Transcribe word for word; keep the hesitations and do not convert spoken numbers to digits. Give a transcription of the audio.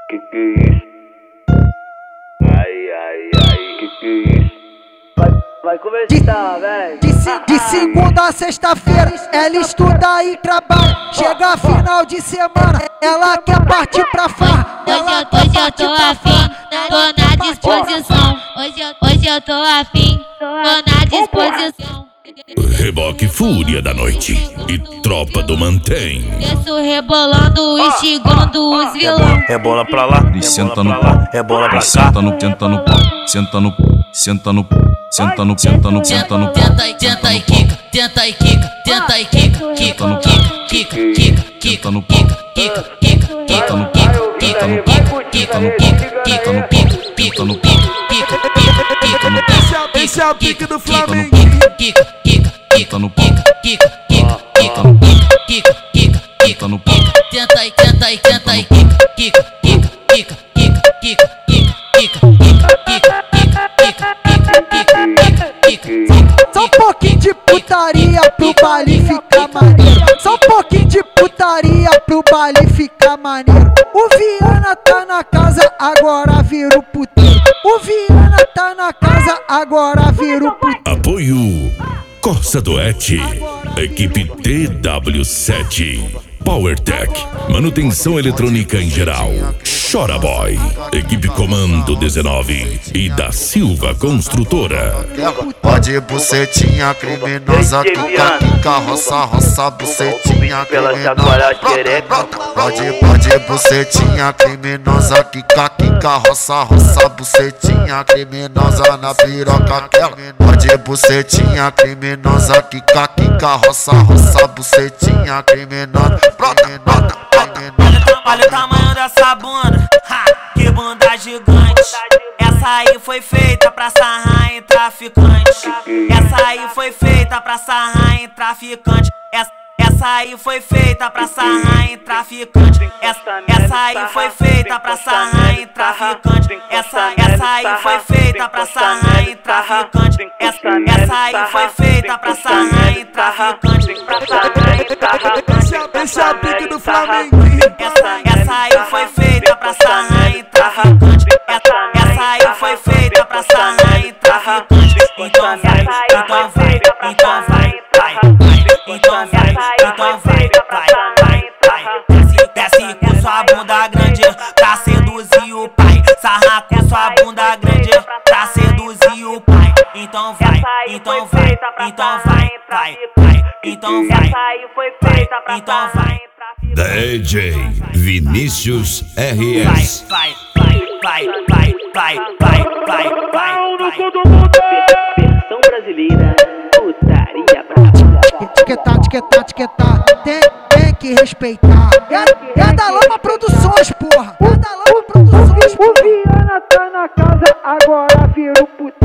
Que que é isso? Ai, ai, ai, que que é isso? Vai, vai começar, velho. De, de, de segunda a sexta-feira, ela estuda e trabalha. Chega final de semana, ela quer partir pra farra. Hoje eu tô, hoje eu tô afim, tô na disposição. Hoje eu, hoje eu tô afim, tô na disposição. Reboque Fúria da Noite e Tropa do Mantém. Desço rebolando, instigando os vilão. Rebola pra lá, e senta no pau, rebola pra cá. Senta no, senta no pau, senta no, senta no, senta no, senta no, senta no pau. Tenta e tenta e quica, tenta e quica, tenta e quica, quica no quica, quica, quica, quica no quica, quica, quica, quica no quica, quica no quica, quica no quica, quica no quica, quica no quica, quica, quica, quica no quica. Esse é o pique do Flamengo. Quica, quica, quica no quica, quica, quica, quica no quica, quica, quica, quica no quica. Tenta e tenta e tenta e quica, quica, quica, quica, quica, quica, quica, quica, quica, quica, quica, quica, quica, quica. Só um pouquinho de putaria pro baile ficar maneiro. Só um pouquinho de putaria pro baile ficar maneiro. O Viana tá na casa, agora vira o puteiro. O Viana tá na casa, agora vira o puteiro. Apoio Corsa Duet, equipe T W sete, PowerTech, manutenção eletrônica em geral, Chora Boy, equipe Comando dezenove e da Silva Construtora. Pode bucetinha criminosa, quica, quica, roça, roça, bucetinha criminosa. Pode, pode bucetinha criminosa, quica, quica, roça, roça, bucetinha criminosa na piroca. Pode bucetinha criminosa, quica, quica, roça, roça, bucetinha criminosa. Olha o tamanho dessa bunda, ha, que bunda gigante. Essa aí foi feita pra sarrar em traficante. Essa aí foi feita pra sarrar em traficante. Essa, essa aí foi feita pra sarrar em traficante. Essa, essa aí foi feita pra sarrar em traficante. Essa, essa aí foi feita pra sarrar em traficante. Essa, essa aí foi feita pra sarrar em traficante. Esse é o pique do Flamengo. Essa, essa aí foi feita pra sarrar em traficante. Essa, essa aí foi feita pra sarrar em traficante. Então vai, então vai, então vai, vai, vai. Então vai, então vai, vai, vai, vai. Desce, desce com sua bunda grande pra seduzir o pai. Sarra com sua bunda grande pra seduzir o pai. Então vai, então vai, então vai, vai, vai. Então vai, então vai. D J Vinícius R S. Vai, vai, vai, vai, vai, vai, vai, vai, vai. Versão brasileira, putaria brava. Etiquetar, etiquetar, etiquetar. Tem, tem que respeitar. É, é da Lama Produções, porra. É da Lama Produções, porra. O Viana tá na casa, agora vira o puteiro.